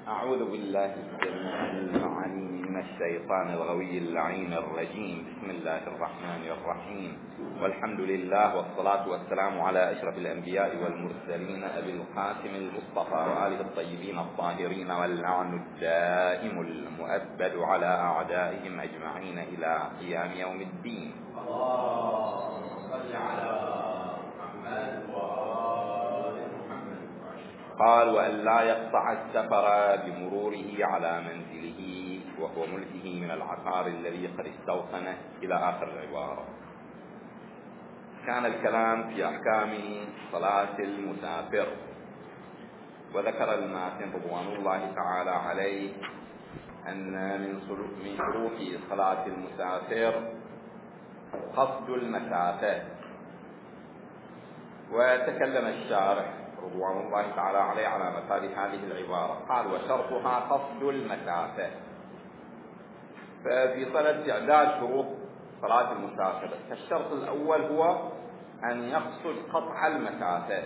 أعوذ بالله العليم من الشيطان الغوي اللعين الرجيم. بسم الله الرحمن الرحيم، والحمد لله والصلاة والسلام على أشرف الأنبياء والمرسلين أبي القاسم المصطفى وآله الطيبين الطاهرين، واللعن الدائم المؤبد على أعدائهم أجمعين إلى قيام يوم الدين. اللهم صل على محمد وآل محمد. قال: وأن لا يقطع السفر بمروره على منزله وهو ملكه من العقار الذي قد استوطنه، إلى آخر العبارة. كان الكلام في أحكام صلاة المسافر، وذكر الماتن رضوان الله تعالى عليه أن من شروط صلاة المسافر قصد المسافة. وتكلم الشارح رضوان الله تعالى عليه على مثال هذه العبارة، قال: وشرطها قصد المسافة. ففي صلاة تعداد شروط صلاة المسافر، فالشرط الأول هو أن يقصد قطع المسافة،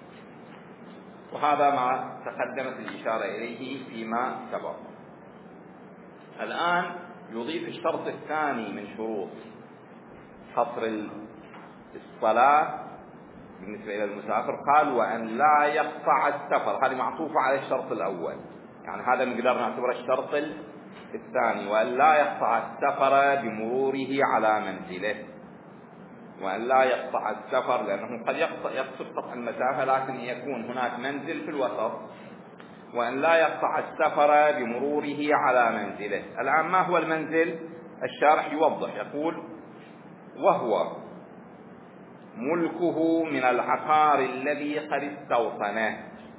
وهذا ما تقدمت الإشارة إليه فيما سبق. الآن يضيف الشرط الثاني من شروط قصر الصلاة بالنسبة إلى المسافر، قال: وأن لا يقطع السفر. هذه معطوفة على الشرط الأول، يعني هذا نقدر نعتبره الشرط الثاني، وأن لا يقطع السفر بمروره على منزله. وأن لا يقطع السفر لأنه قد يقصد قطع المسافة لكن يكون هناك منزل في الوسط. وأن لا يقطع السفر بمروره على منزله. الآن ما هو المنزل؟ الشارح يوضح، يقول: وهو ملكه من العقار الذي قد استوطنه.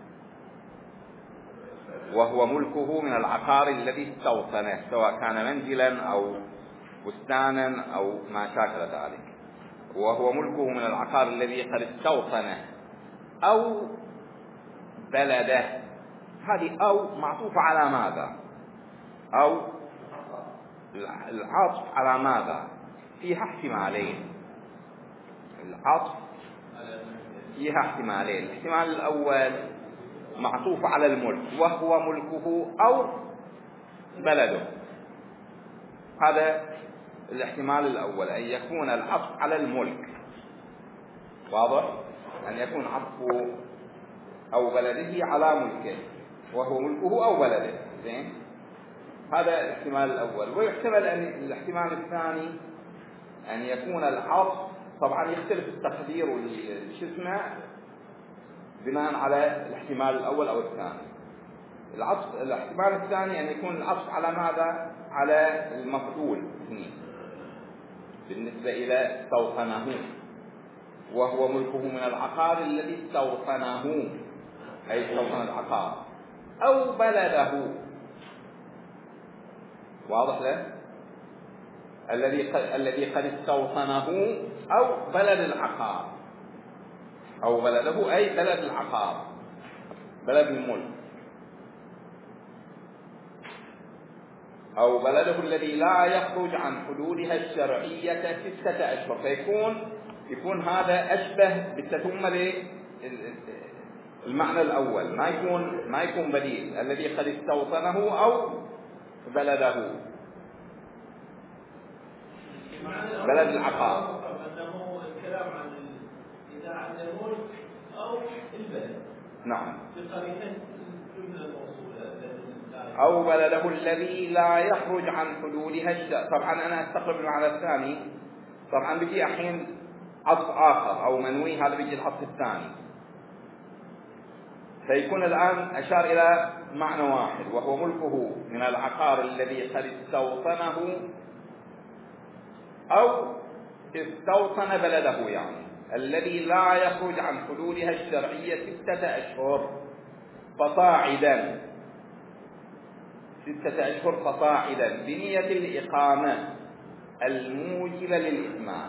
وهو ملكه من العقار الذي استوطنه، سواء كان منزلا أو بستانا أو ما شاكل ذلك. وهو ملكه من العقار الذي قد استوطنه أو بلده. هذه أو معطوفة على ماذا؟ أو العطف على ماذا؟ فيها احتمالين. العطف فيها احتمالين. الاحتمال الأول معطوف على الملك، وهو ملكه أو بلده. هذا الاحتمال الأول، أن يكون العطف على الملك. واضح؟ أن يكون عطف أو بلده على ملكه، وهو ملكه أو بلده. زين؟ هذا الاحتمال الأول. ويحتمل أن الاحتمال الثاني أن يكون العطف، طبعا يختلف التقدير والشسمة بناء على الاحتمال الأول أو الثاني. الاحتمال الثاني أن يكون العطف على ماذا؟ على المفعول بالنسبة إلى استوطنه. وهو ملكه من العقار الذي استوطنه، أي استوطن العقار، أو بلده. واضح له؟ الذي قد استوطنه أو بلد العقار، أو بلده أي بلد العقار، بلد الملك، أو بلده الذي لا يخرج عن حدودها الشرعية 6 أشهر. فيكون هذا أشبه بالتتمة للمعنى الأول، ما يكون بديل، الذي قد استوطنه أو بلده، بلد العقار. أنه الكلام عن إذا عن الملك أو البلد. نعم. بطريقة الجملة الموصولة أو بلده الذي لا يخرج عن حدودها. طبعا أنا أستقرب المعنى الثاني. طبعا بيجي أحين عطف آخر أو منوي، هذا بيجي العطف الثاني. فيكون الآن أشار إلى معنى واحد، وهو ملكه من العقار الذي قد استوطنه أو استوطن بلده، يعني الذي لا يخرج عن حدودها الشرعية 6 أشهر فصاعدا. 6 أشهر فصاعدا بنية الإقامة الموجبة للإتمام.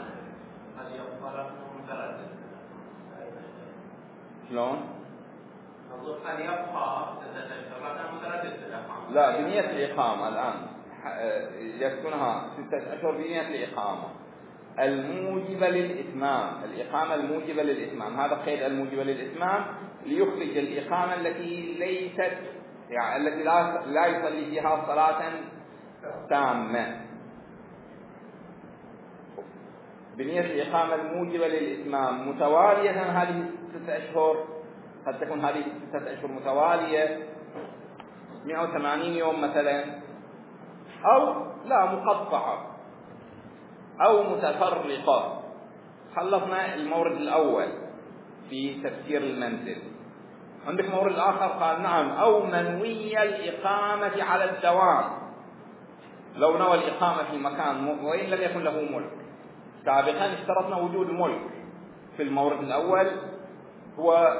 شلون؟ أن يبقى 6 أشهر متردد. لا، بنية الإقامة الآن يسكنها 6 أشهر بنية الإقامة الموجبة للإتمام. الإقامة الموجبة للإتمام، هذا قيد الموجبة للإتمام، ليخرج الإقامة التي ليست يعني التي لا يصلي فيها صلاة تامة بنية الإقامة الموجبة للإتمام متوالية هذه 6 أشهر، قد تكون هذه 6 أشهر متوالية 180 يوم مثلا، أو لا مقطعة أو متفرقة. خلصنا المورد الأول في تفسير المنزل. عندك مورد آخر قال نعم أو منوي الإقامة على الدوام، لو نوى الإقامة في مكان وإن لم يكن له ملك. سابقا اشترطنا وجود ملك في المورد الأول، هو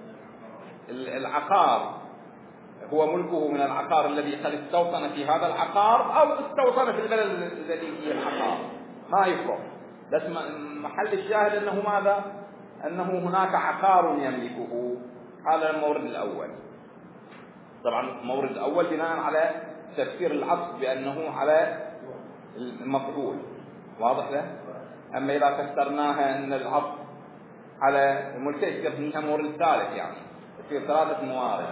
العقار، هو ملكه من العقار الذي قد استوطن في هذا العقار أو استوطن في البلد الذي فيه العقار، ما يفرق. بس محل الشاهد أنه ماذا؟ أنه هناك عقار يملكه. هذا المورد الأول. طبعا المورد الأول بناء على تفسير العطف بأنه على المفعول، واضح له؟ أما إذا فسرناها أن العطف على الملك يصير فيها مورد ثالث، يعني يصير 3 موارد.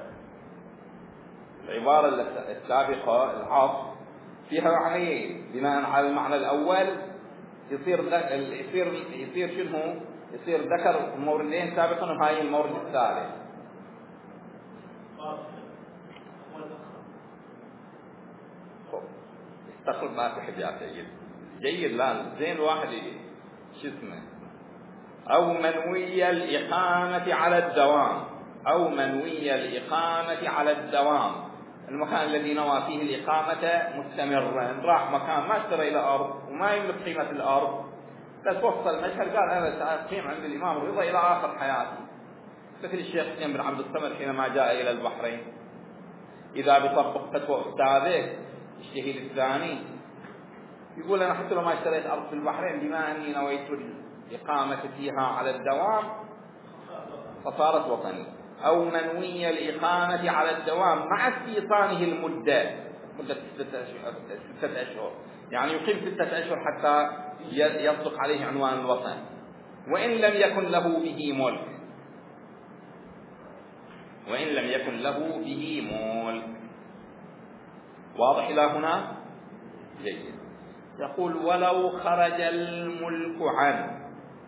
العبارة السابقة العطف فيها معنيين، بناء على المعنى الأول يصير شنو؟ يصير ذكر موردين سابقا وهاي المورد الثالث. استخرج ما في حاجات جيد لا زين الواحد شو اسمه. أو منوي الإقامة على الدوام، أو منوي الإقامة على الدوام، المكان الذي نوى فيه الإقامة مستمرا، راح مكان ما اشترى إلى أرض وما يملك قيمة الأرض، بس وصل المشهد قال أنا سأقيم عند الإمام الرضا إلى آخر حياتي. مثل الشيخ حسين بن عبد الصمد حينما جاء إلى البحرين، إذا بيطبق فتوى أستاذه الشهيد الثاني، يقول أنا حتى لو ما اشتريت أرض في البحرين بما أني نويت الإقامة فيها على الدوام فصارت وطني. أو منوي الإقامة على الدوام مع استيطانه المدة، مدة 6 أشهر، يعني يقيم 6 أشهر حتى يصدق عليه عنوان الوطن، وإن لم يكن له به ملك، وإن لم يكن له به ملك. واضح إلى هنا؟ جيد. يقول ولو خرج الملك عنه،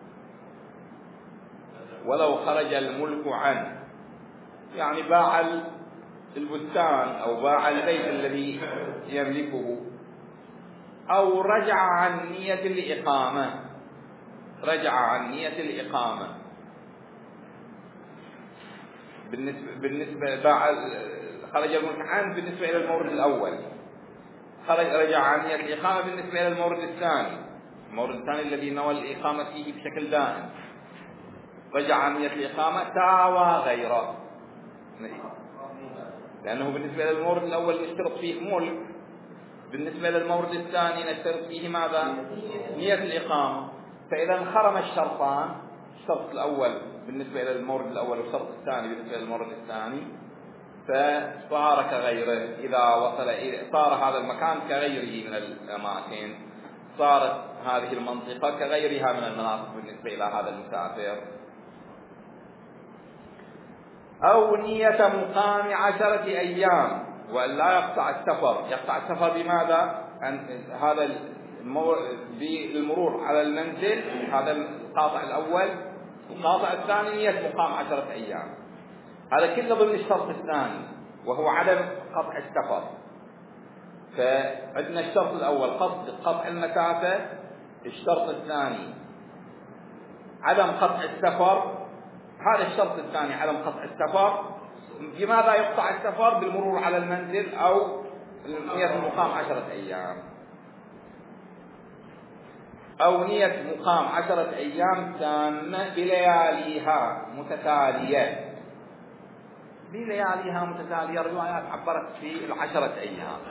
ولو خرج الملك عنه يعني باع البستان أو باع البيت الذي يملكه، أو رجع عن نية الإقامة، رجع عن نية الإقامة. بالنسبة باع خرج الملك عنه بالنسبة إلى المورد الأول، رجع عن نية الإقامة بالنسبة إلى المورد الثاني، المورد الثاني الذي نوى الإقامة فيه بشكل دائم، رجع عن نية الإقامة تاوى غيره، لأنه بالنسبة إلى المورد الأول نشترط فيه ملك، بالنسبة للمورد الثاني نشترط فيه ماذا؟ نية الإقامة. فإذا انخرم الشرطان، الشرط الأول بالنسبة إلى المورد الأول والشرط الثاني بالنسبة إلى المورد الثاني، فصار كغيره. إذا وصل صار هذا المكان كغيره من الأماكن، صارت هذه المنطقة كغيرها من المناطق بالنسبة إلى هذا المسافر. أو نية مقام 10 أيام وأن لا يقطع السفر. يقطع السفر بماذا؟ هذا بالمرور على المنزل، هذا القاطع الأول. القاطع الثاني نية مقام 10 أيام، هذا كله ضمن الشرط الثاني وهو عدم قطع السفر. فعندنا الشرط الأول قطع المسافة، الشرط الثاني عدم قطع السفر، هذا الشرط الثاني عدم قطع السفر. بماذا يقطع السفر؟ بالمرور على المنزل أو نية مقام 10 أيام، أو نية مقام 10 أيام تامة بلياليها متتالية. بلياليها متتالية الروايات عبرت في 10 أيام،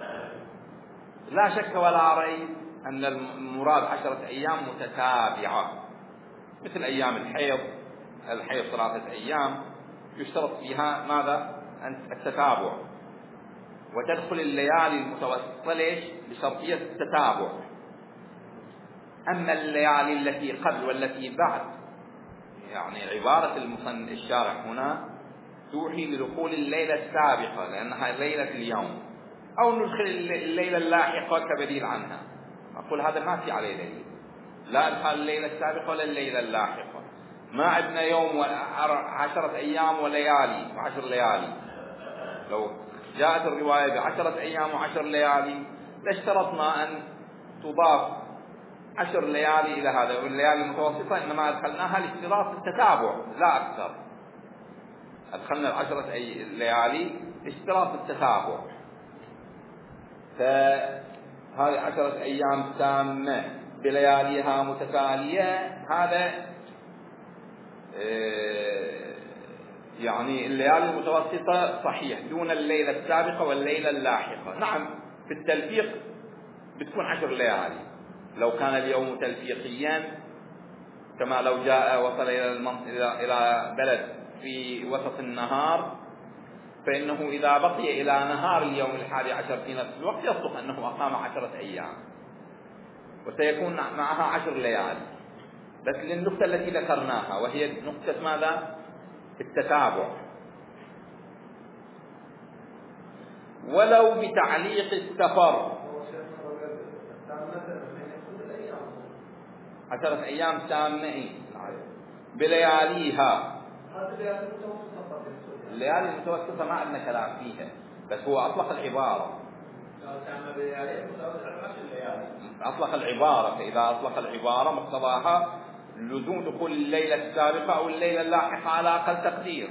لا شك ولا ريب أن المراد 10 أيام متتابعة، مثل أيام الحيض 3 أيام يشترط فيها ماذا؟ التتابع، وتدخل الليالي المتوسطة ليش؟ بشرطية التتابع. أما الليالي التي قبل والتي بعد، يعني عبارة الشارع هنا توحي لدخول الليلة السابقة لأنها ليلة اليوم، أو ندخل الليلة اللاحقة كبديل عنها. أقول هذا ما في عليه دليل، لا إدخال الليلة السابقة ولا الليلة اللاحقة. ما عندنا يوم 10 أيام وليالي و10 ليالي. لو جاءت الرواية ب10 أيام و10 ليالي لاشترطنا أن تضاف 10 ليالي إلى هذا، والليالي المتوسطة إنما أدخلناها لاشتراط التتابع لا أكثر. أدخلنا 10 ليالي اشتراط التتابع. فهذه 10 أيام تامة بلياليها متتالية، هذا يعني الليالي المتوسطة صحيح دون الليلة السابقة والليلة اللاحقة. نعم في التلفيق بتكون 10 ليالي لو كان اليوم تلفيقيا، كما لو جاء وصل إلى بلد في وسط النهار، فإنه إذا بقي إلى نهار اليوم 11 في نفس الوقت يصدق أنه أقام 10 أيام، وسيكون معها 10 ليالي. بس للنقطة التي ذكرناها وهي نقطة ماذا؟ التتابع. ولو بتعليق السفر 10 أيام تامة بلياليها. الليالي المتوسطة ما عندنا كلام فيها، بس هو أطلق العبارة. أطلق العبارة، فإذا أطلق العبارة مقتضاها لزوم دخول الليلة السابقة أو الليلة اللاحقة على أقل تقدير،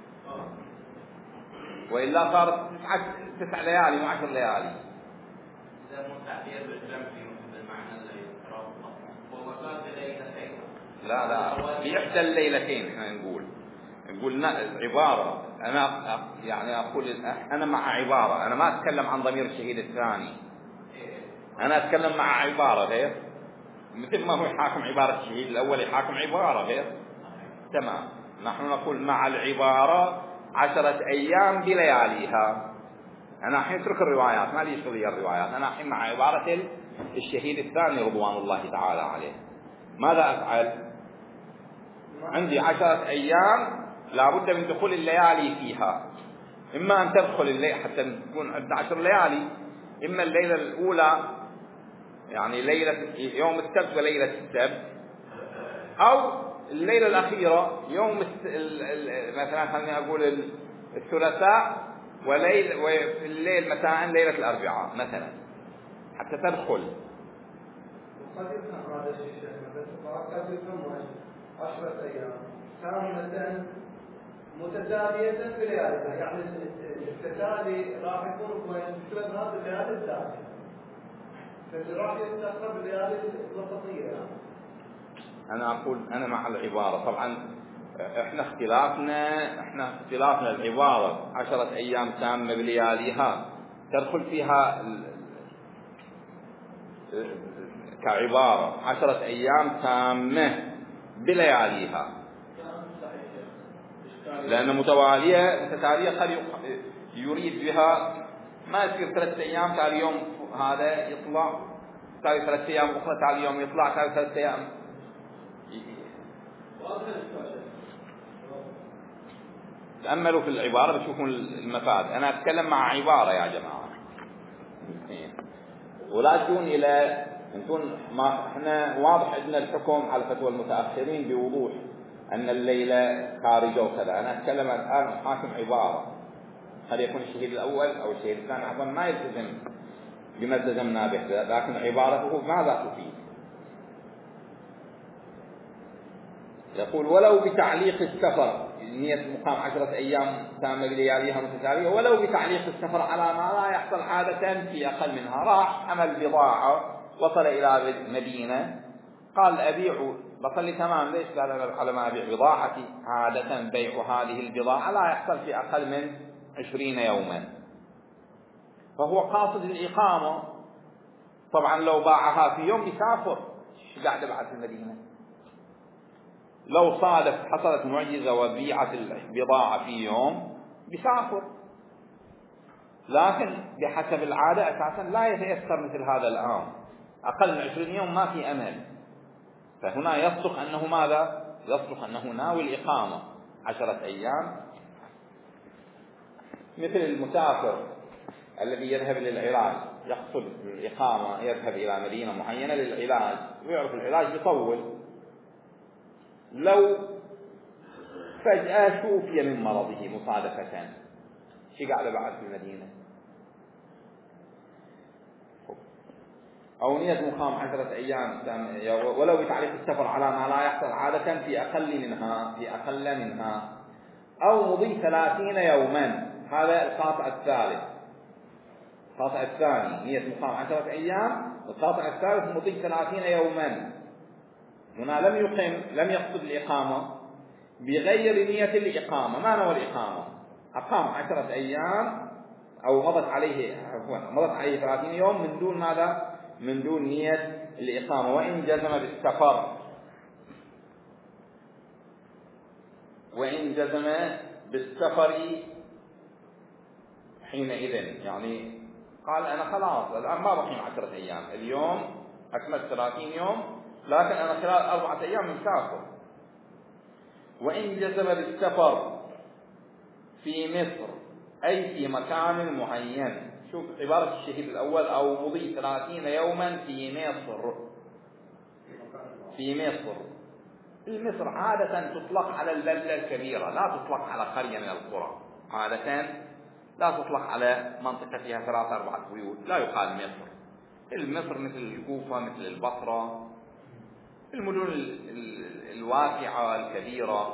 وإلا صارت 9 ليالي و10 ليالي. إذا مو تعبير بالجمع بالمعنى الذي هو صار بليلتين. لا بإحدى الليلتين. احنا نقول عبارة. أنا يعني أقول أنا مع عبارة، أنا ما أتكلم عن ضمير الشهيد الثاني، أنا أتكلم مع عبارة غير، مثل ما هو يحاكم عبارة الشهيد الأول يحاكم عبارة غير. تمام. نحن نقول مع العبارة 10 أيام بلياليها. أنا الحين اترك الروايات، ما لي شغل الروايات، أنا الحين مع عبارة الشهيد الثاني رضوان الله تعالى عليه. ماذا أفعل؟ عندي 10 أيام لابد من دخول الليالي فيها، إما أن تدخل الليل حتى تكون عندنا 10 ليالي، إما الليلة الأولى يعني ليلة يوم السبت وليلة السبت، أو الليلة الأخيرة يوم مثلا خليني أقول الثلاثاء وفي الليل مساء ليلة الأربعاء مثلا حتى تدخل. وقد يفهم هذا الشيء بس قد يفهم 10 أيام كاملة متتالية بلياليها، يعني التتالي راح يكون بسبب هذه الليالي الداخلة، فاللي راح يتأخر بالليالي الوسطية. أنا أقول أنا مع العبارة. طبعا احنا اختلافنا العبارة 10 أيام تامة بلياليها تدخل فيها كعبارة 10 أيام تامة بلياليها، لأن متتالية قد يريد بها ما يصير 3 أيام تالي يوم هذا يطلع، تالي 3 أيام أخرى تالي يوم يطلع، تالي 3 أيام. تأملوا في العبارة بتشوفون المفاد. أنا أتكلم مع عبارة يا جماعة، ولا تكون إلى أنتم ما إحنا واضح عندنا الحكم على فتوى المتأخرين بوضوح أن الليلة خارجة وكذا. أنا أتكلم الآن حاكم عبارة، قد يكون الشهيد الأول أو الشهيد الثاني عفوا ما يلتزم بما التزمنا به، لكن عبارته ماذا تفيد؟ يقول ولو بتعليق السفر، نية مقام 10 أيام تامة بلياليها متتالية، ولو بتعليق السفر على ما لا يحصل عادة في أقل منها. راح حمل بضاعة وصل إلى مدينة، قال أبيع بصلي تمام، ليش؟ قال على ما أبيع بضاعتي، عادة بيع هذه البضاعة لا يحصل في أقل من 20 يوما، فهو قاصد الإقامة. طبعا لو باعها في يوم يسافر، ايش قاعد بعد في المدينة؟ لو صادف حصلت معجزة وبيعت البضاعة في يوم بيسافر، لكن بحسب العادة أساسا لا يتيسر مثل هذا الآن، أقل من 20 يوم ما في أمل. فهنا يصدق أنه ماذا؟ يصدق أنه ناوي الإقامة 10 أيام مثل المسافر الذي يذهب للعلاج، يقصد الإقامة، يذهب إلى مدينة معينة للعلاج ويعرف العلاج يطول، لو فجأة شوفي من مرضه مصادفة، شي قاعدة بعد في المدينة، أو نية مقام 10 أيام ولو بتعريف السفر على ما لا يحصل عادة في أقل منها، أو مضي 30 يوما. هذا القاطع الثالث. القاطع الثاني نية مقام 10 أيام، القاطع الثالث مضي 30 يوما. هنا لم يقصد الإقامة بغير نية الإقامة. ما نوى الإقامة؟ أقام 10 أيام أو مضت عليه 30 يوم من دون ماذا؟ من دون نية الإقامة. وإن جزم بالسفر حينئذ، يعني قال أنا خلاص الآن ما بقيم 10 أيام، اليوم أكملت 30 يوم، لكن أنا خلال 4 أيام مسافر. وإن جزم بالسفر في مصر أي في مكان معين. شوف عبارة الشهيد الأول، أو مضي 30 يوما في مصر. مصر عادة تطلق على البلدة الكبيرة، لا تطلق على قرية من القرى. عادة لا تطلق على منطقة فيها 3-4 بيوت، لا يقال مصر. مصر مثل الكوفة، مثل البصرة، المدن الواسعة الكبيرة،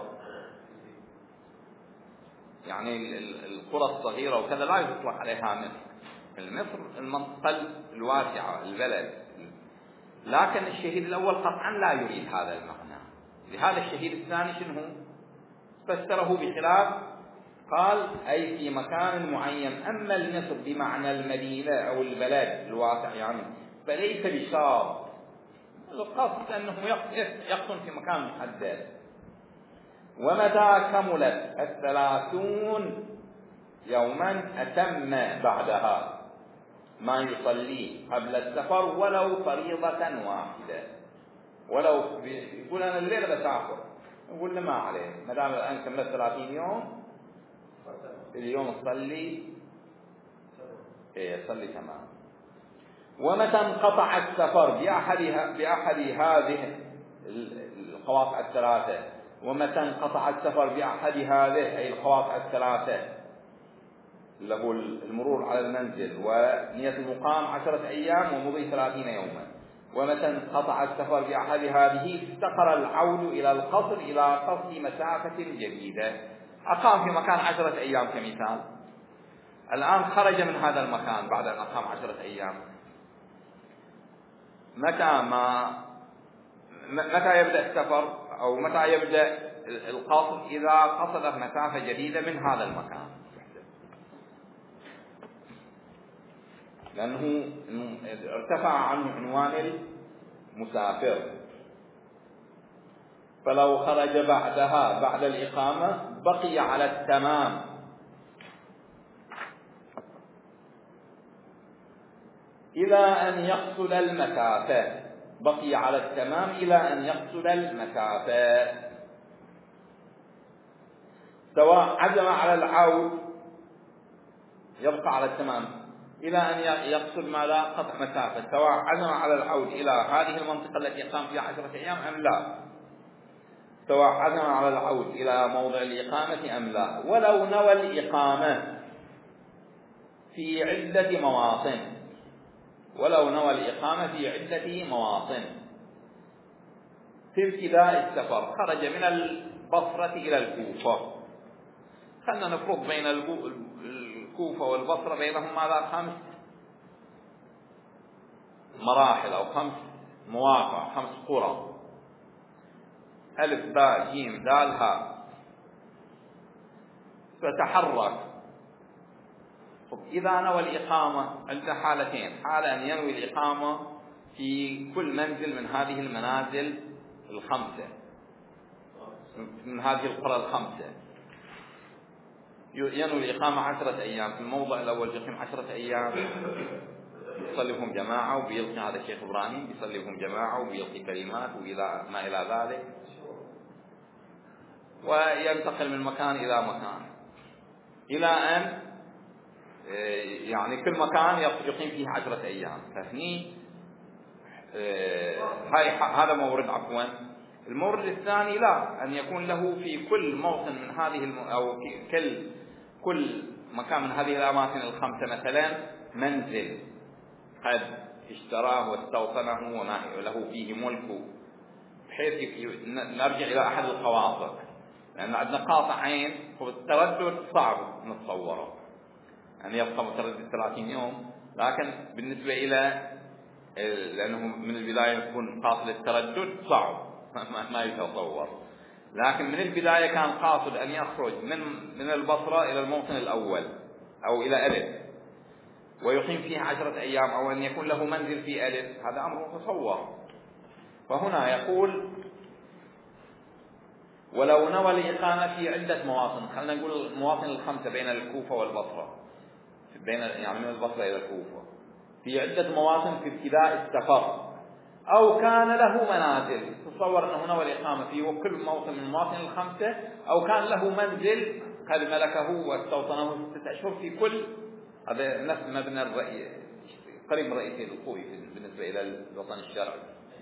يعني القرى الصغيرة وكذا لا يطلق عليها مصر. مصر المنطقة الواسعة، البلد. لكن الشهيد الأول قطعا لا يريد هذا المعنى. لهذا الشهيد الثاني شنو فسره بخلاف، قال أي في مكان معين. أما المصر بمعنى المدينة أو البلد الواسع يعني فليس بشرط، القصد أنه يقطن في مكان محدد. ومتى كملت 30 يوما أتم بعدها ما يصلي قبل السفر ولو فريضة واحدة. ولو يقول أنا الليلة بسافر، يقول له ما عليه، ما دام الآن كملت 30 يوم اليوم تصلي صلي تمام. ومتى انقطع السفر بأحد هذه القواطع الثلاثة، ومتى انقطع السفر بأحد هذه أي القواطع الثلاثة، اللي هو المرور على المنزل ونية المقام 10 أيام ومضي 30 يوما، ومتى انقطع السفر بأحد هذه استقر العود إلى القصر إلى قصد مسافة جديدة. أقام في مكان 10 أيام كمثال، الآن خرج من هذا المكان بعد أن أقام 10 أيام. متى يبدأ السفر أو متى يبدأ القصر؟ إذا قصد مسافة جديدة من هذا المكان، لأنه ارتفع عنه عنوان المسافر. فلو خرج بعدها بعد الإقامة بقي على التمام، إلى أن يقصد المسافة. بقي على التمام إلى أن يقصد المسافة، سواء عزم على العود يبقى على التمام إلى أن يقصد ما لا قطع مسافة، سواء عزم على العود إلى هذه المنطقة التي قام فيها 10 أيام أم لا، سواء عزم على العود إلى موضع الإقامة أم لا. ولو نوى الإقامة في عدة مواطن، في ابتداء السفر خرج من البصرة إلى الكوفة، خلنا نفرض بين الكوفة والبصرة بينهم ماذا 5 مراحل أو 5 مواقع، 5 قرى، ألف باء جيم دال هاء. فتحرك. إذا نوى الإقامة عند حالتين، حالة أن ينوي الإقامة في كل منزل من هذه المنازل 5، من هذه القرى 5، ينوي الإقامة 10 أيام في الموضع الأول يقيم 10 أيام، يصليهم جماعة وبيلقي، هذا الشيخ إبراهيم يصليهم جماعة وبيلقي كلمات وما إلى ذلك، وينتقل من مكان إلى مكان إلى أن يعني كل مكان يقيم فيه 10 أيام. فهني هذا مورد. عفوا المورد الثاني لا، أن يكون له في كل موطن من هذه أو في كل مكان من هذه الأماكن الخمسة مثلا منزل قد اشتراه واستوطنه وما له فيه ملك، بحيث نرجع إلى أحد القواطع، لأن عندنا قاطع عين والتردد صعب نتصوره، يعني يبقى متردد 30 يوم، لكن بالنسبة إلى لأنه من البداية يكون قاصد التردد صعب ما يتصور، لكن من البداية كان قاصد أن يخرج من البصرة إلى الموطن الأول أو إلى ألف ويقيم فيه 10 أيام، أو أن يكون له منزل في ألف، هذا أمر متصور. فهنا يقول ولو نوى الإقامة في عدة مواطن، خلينا نقول المواطن الخمسة بين الكوفة والبصرة، يعني من البصرة إلى الكوفة، في عدة مواطن في ابتداء السفر، أو كان له منازل، تصور أنه نوى الإقامة في كل موطن من المواطن الخمسة، أو كان له منزل قد ملكه واستوطنه 6 أشهر في كل، هذا نفس مبنى الرأي قريب من رئيسي الخوي بالنسبة إلى الوطن الشرعي.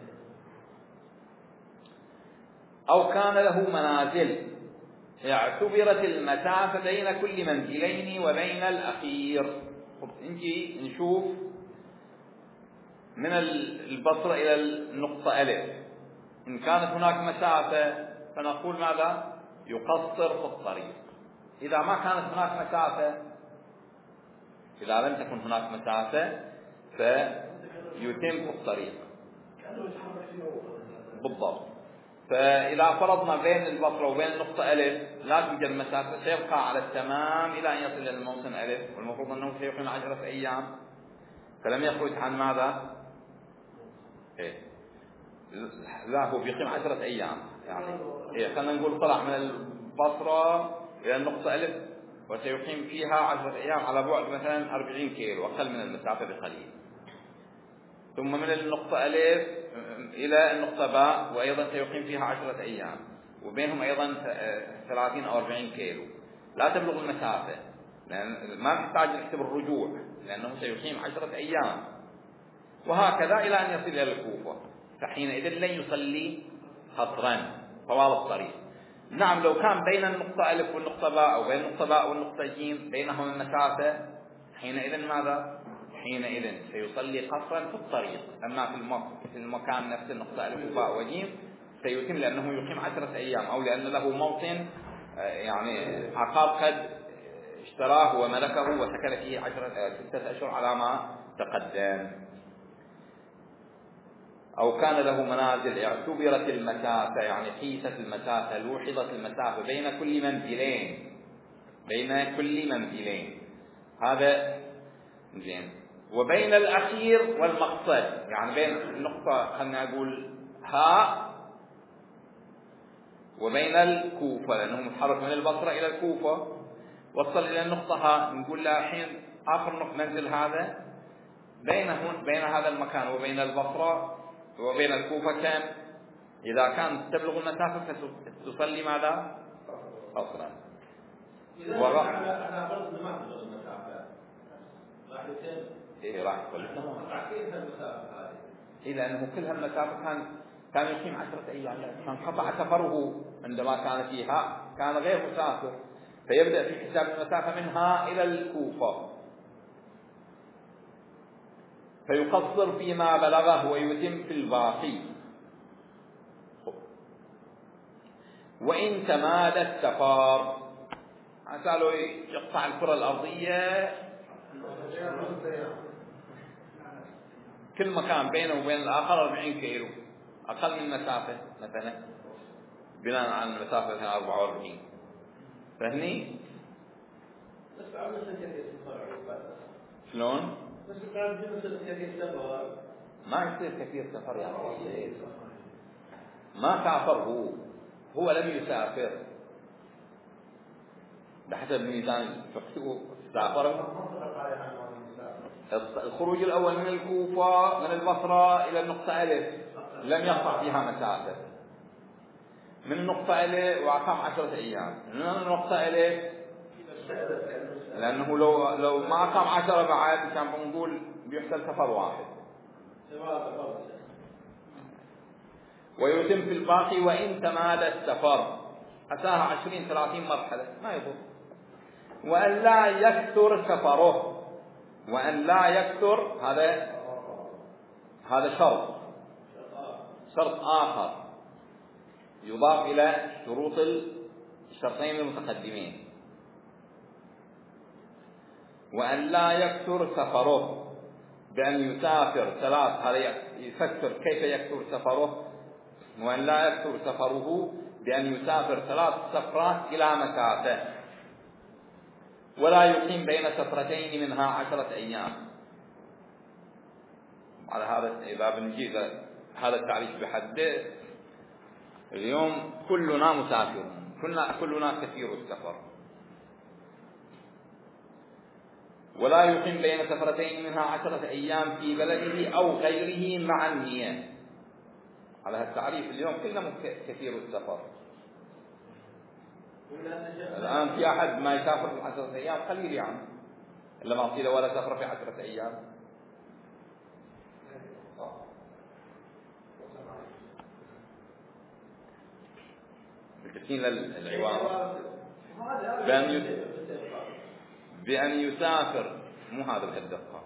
أو كان له منازل اعتبرت المسافة بين كل منزلين وبين الأخير. نجي نشوف من البصرة إلى النقطة ألف، إن كانت هناك مسافة فنقول ماذا؟ يقصر في الطريق. إذا ما كانت هناك مسافة، إذا لم تكن هناك مسافة فيتم في الطريق بالضبط. فإذا فرضنا بين البصرة وبين النقطة ألف لا توجد مسافة، سيبقى على التمام إلى أن يصل إلى الموطن ألف، والمفروض أنه سيقيم 10 أيام، فلم يخرج عن ماذا؟ لا، هو بيقيم 10 أيام، يعني خلينا نقول طلع من البصرة إلى النقطة ألف وسيقيم فيها 10 أيام على بعد مثلا 40 كيلو، أقل من المسافة بقليل، ثم من النقطة ألف إلى النقطة باء وأيضا سيقيم فيها 10 أيام، وبينهم أيضا 30 أو 40 كيلو، لا تبلغ المسافة، لأن ما نحتاج نحسب الرجوع لأنه سيقيم 10 أيام، وهكذا إلى أن يصل إلى الكوفة، فحينئذ لن يصلي قصرا طوال الطريق. نعم، لو كان بين النقطة ألف والنقطة باء أو بين النقطة باء والنقطة جيم بينهما المسافة، حينئذ ماذا؟ حينئذ سيصلي قصرا في الطريق، أما في المكان نفس النقطة ألف وباء وجيم سيتم، لأنه يقيم 10 أيام، أو لأن له موطن يعني عقار قد اشتراه وملكه وسكن فيه 6 أشهر على ما تقدم. أو كان له منازل اعتبرت المسافة، يعني قيست المسافة، لوحظت المسافة بين كل منزلين، هذا زين، وبين الأخير والمقصد، يعني بين النقطة خلنا نقول هاء وبين الكوفة، لأنه متحرك من البصرة إلى الكوفة، وصل إلى النقطة هاء، نقول له الحين آخر نقطة منزل هذا بين هذا المكان وبين البصرة وبين الكوفة كم؟ إذا كانت تبلغ المسافة فتصلي ماذا؟ قصرا. على فرض ما تبلغ المسافة راح يتم. راح يصلي. كيف المسافة هذه؟ لأنه كل هالمسافة كان يقيم 10 أيام، كان قطع سفره عندما كان فيها، كان غير مسافر، فيبدأ في حساب المسافة منها إلى الكوفة، فيقصر فيما بلغه ويتم في الباقي. وإن تمادى السفر، قالوا يقطع الكرة الأرضية كل مكان بينه وبين الآخر 40 كيلو، أقل من مسافة مثلا بناء على المسافة 44. فهني بس بعد كثير سفر. شلون؟ بس بعد كثير سفر. ما يصير كثير سفر يا أخي، ما سافر، هو لم يسافر بحسب ميزان فقهه، سافر. الخروج الأول من الكوفة من البصرة إلى النقطة ألف لم يقطع فيها مسافة، من النقطة ألف وأقام 10 أيام، من النقطة ألف لأنه لو ما أقام 10 بعد كان بنقول بيحصل سفر واحد. ويتم في الباقي وإن تمادى السفر، أتاها 20-30 مرحلة ما يضر. وأن لا يكثر سفره، وأن لا يكثر هذا شرط آخر يضاف إلى شروط الشرطين المتقدمين. وأن لا يكثر سفره بأن يسافر 3، هذا يفسر كيف يكثر سفره. وأن لا يكثر سفره بأن يسافر 3 سفرات إلى مسافة، ولا يقيم بين سفرتين منها 10 أيام. على هذا إذا بنجي هذا التعريف بحده، اليوم كلنا مسافرون، كلنا كثير السفر. ولا يقيم بين سفرتين منها 10 أيام في بلده أو غيره مع النية. على هذا التعريف اليوم كلنا كثير السفر. الآن في أحد ما يسافر في 10 أيام قليل يعني، إلا ما قيل ولا سفر في 10 أيام. بالتسكين للعبارة بأن يسافر، مو هذا بهالدقة،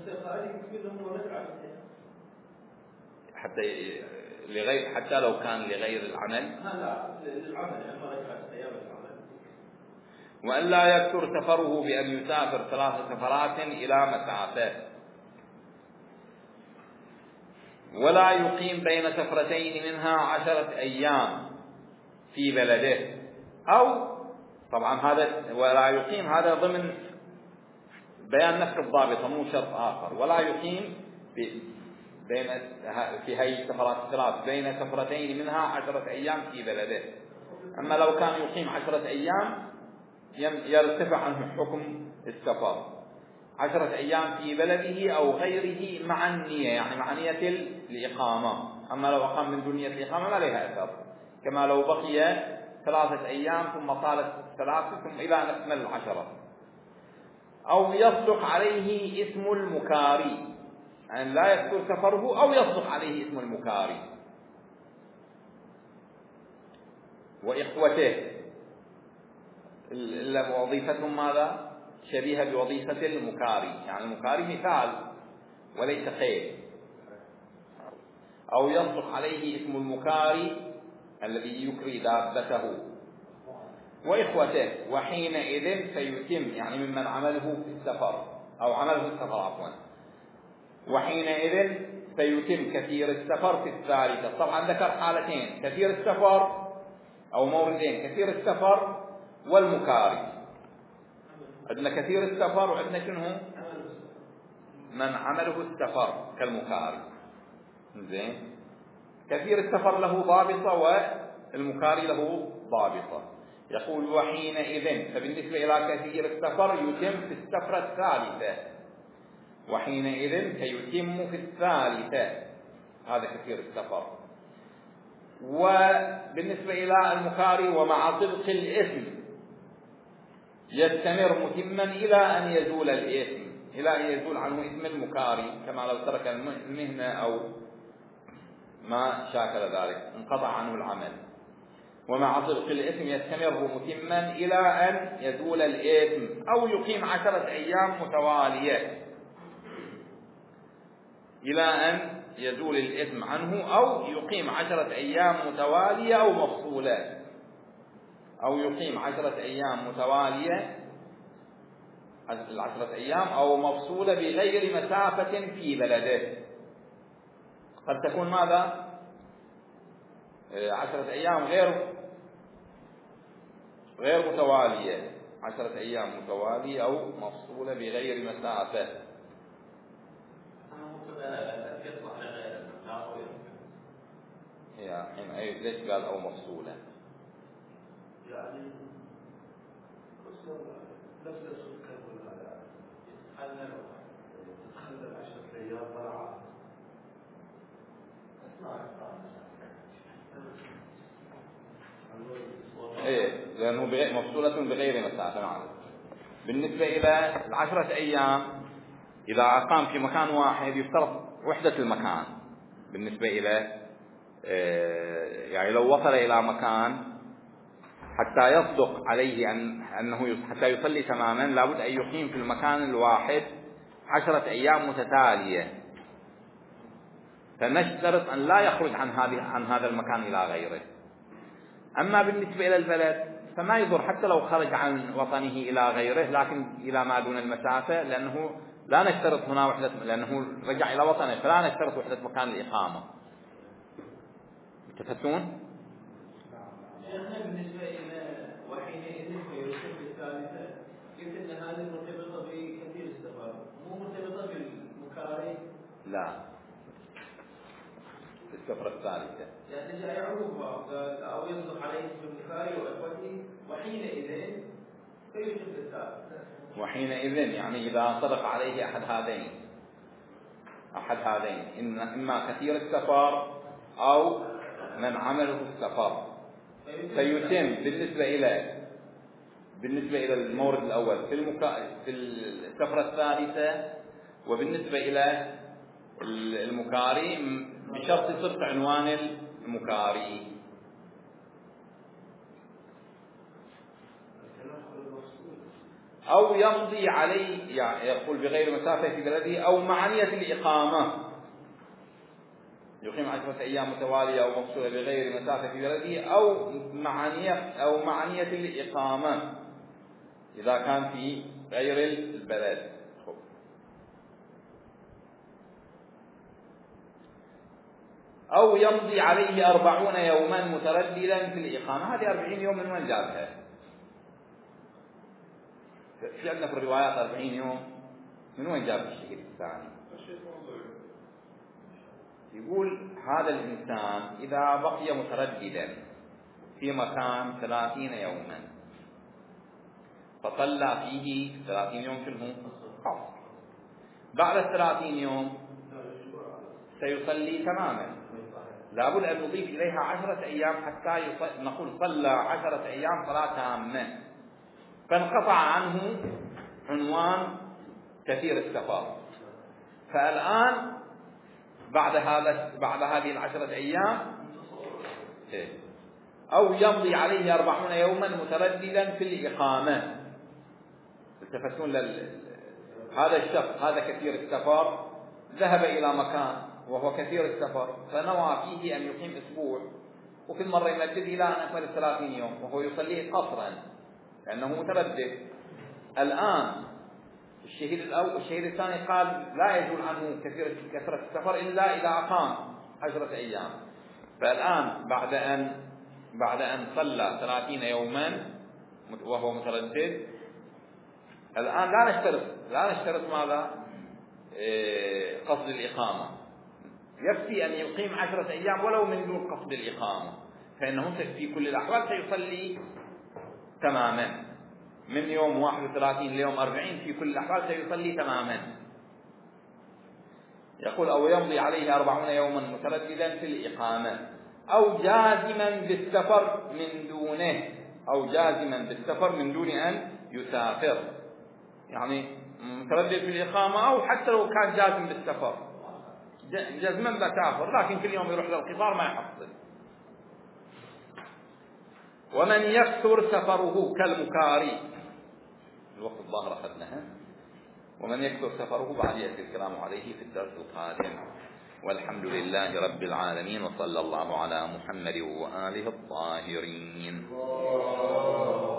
حتى لو كان لغير العمل. وأن لا يكثر سفره بأن يسافر 3 سفرات إلى مسافة، ولا يقيم بين سفرتين منها 10 أيام في بلده. أو طبعا هذا ولا يقيم هذا ضمن بيان نفس الضابطة، مو شرط آخر. ولا يقيم في هذه السفرات الثلاث بين سفرتين منها 10 أيام في بلده. أما لو كان يقيم 10 أيام يرتفع عنه حكم السفر. 10 أيام في بلده أو غيره مع النية، يعني مع نية الإقامة. أما لو أقام من دون نية الإقامة ما لها أثر، كما لو بقي 3 أيام ثم طالت 3 ثم إلى أن أكمل 10. أو يصدق عليه اسم المكاري، أن لا يكثر سفره أو يصدق عليه اسم المكاري. وإخوته إلا وظيفتهم ماذا؟ شبيهة بوظيفة المكاري، يعني المكاري مثال وليس خير. أو يصدق عليه اسم المكاري الذي يكري دابته. وإخوته وحينئذ سيتم، يعني ممن عمله في السفر أو عمله في السفر عفوا. وحينئذ سيتم كثير السفر في الثالثة. طبعا ذكر حالتين، كثير السفر أو موردين، كثير السفر والمكاري. عندنا كثير السفر وعندنا شنو؟ من عمله السفر كالمكاري. زين، كثير السفر له ضابطة والمكاري له ضابطة. يقول وحينئذ، فبالنسبة إلى كثير السفر يتم في السفرة الثالثة. وحينئذ سيتم في الثالثة، هذا كثير السفر. وبالنسبة إلى المكاري ومع صدق الإثم يستمر متما إلى أن يزول الإثم، إلى أن يزول عنه إثم المكاري، كما لو ترك المهنة أو ما شاكل ذلك انقطع عنه العمل. ومع صدق الإثم يستمر متما إلى أن يزول الإثم، أو يقيم 10 أيام متوالية إلى أن يزول الإثم عنه، أو يقيم 10 أيام متوالية أو مفصولة، أو يقيم 10 أيام متوالية 10 أيام أو مفصولة بغير مسافة في بلده. قد تكون ماذا؟ 10 أيام غير متوالية، 10 أيام متوالية أو مفصولة بغير مسافة. يا حين أي ليش قال أو مفصولة؟ يعني نفس السكر ولا تتخلى 10 أيام برعة. إيه، لأنه مفصولة بغير مسافة. نعم. بالنسبة إلى 10 أيام إذا أقام في مكان واحد يشترط وحدة المكان. بالنسبة إلى يعني لو وصل إلى مكان حتى يصدق عليه أنه حتى يصلي تماما لابد أن يقيم في المكان الواحد 10 أيام متتالية، فنشترط أن لا يخرج عن هذا المكان إلى غيره. أما بالنسبة إلى البلد فما يضر حتى لو خرج عن وطنه إلى غيره، لكن إلى ما دون المسافة، لأنه لا نشترط هنا وحدة، لأنه رجع إلى وطنه فلا نشترط وحدة مكان الإقامة. تفتون؟ شيخنا بالنسبة إلى وحينئذ فيتم الثالثة، قلت أن هذه مرتبطة بكثير السفر مو مرتبطة بالمكاري؟ لا، في السفرة الثالثة يعني جاء يعرفها أو يصدق عليه في المكاري وإخوته وحينئذ فيتم الثالثة. وحينئذ يعني إذا صدق عليه أحد هذين إما كثير السفر أو من عمله السفر فيتم بالنسبة إلى المورد الأول في السفرة الثالثة، وبالنسبة إلى المكاري بشرط صدق عنوان المكاري. أو يمضي عليه، يعني يقول بغير مسافة في بلده أو مع نية الإقامة، يقيم 10 أيام متوالية أو مفصولة بغير مسافة في بلده أو مع نية الإقامة إذا كان في غير البلد. أو يمضي عليه 40 يوما مترددا في الإقامة. هذه 40 يوم من وين جابها؟ في عندنا في الروايات 40 يوم، من وين جاب الشهيد الثاني؟ يقول هذا الإنسان إذا بقي مترددا في مكان 30 يوما فصلى فيه 30 يوم شنو؟ قصر. بعد 30 يوم سيصلي تماما، لابد أن نضيف إليها 10 أيام حتى نقول صلى 10 أيام صلاة تامة، فانقطع عنه عنوان كثير السفر. فالآن بعد هذه 10 أيام أو يمضي عليه 40 يوما مترددا في الإقامة. التفتون هذا الشخص هذا كثير السفر ذهب إلى مكان وهو كثير السفر فنوى فيه أن يقيم أسبوع، وفي المرة يمدد إلى أن أكمل 30 يوم وهو يصليه قصرا لأنه متردد. الآن الشهيد الثاني قال لا يجوز عنه كثرة السفر إلا إذا أقام 10 أيام. فالآن بعد أن صلى 30 يوما وهو متردد، الآن لا نشترط ماذا؟ قصد الإقامة. يكفي أن يقيم 10 أيام ولو من دون قصد الإقامة، فإنه في كل الأحوال سيصلي تماما من يوم 31 ليوم 40 في كل الأحوال سيصلي تماما. يقول أو يمضي عليه 40 يوما مترددا في الإقامة أو جازما بالسفر من دون أن يسافر، يعني متردد في الإقامة أو حتى لو كان جازم بالسفر جزما بسافر، لكن كل يوم يروح للقطار ما يحصل. ومن يكثر سفره كالمكاري، الوقت الظاهر أخذناها. ومن يكثر سفره بعد يأتي الكلام عليه في الدرس القادم. والحمد لله رب العالمين، وصلى الله على محمد وآله الطاهرين.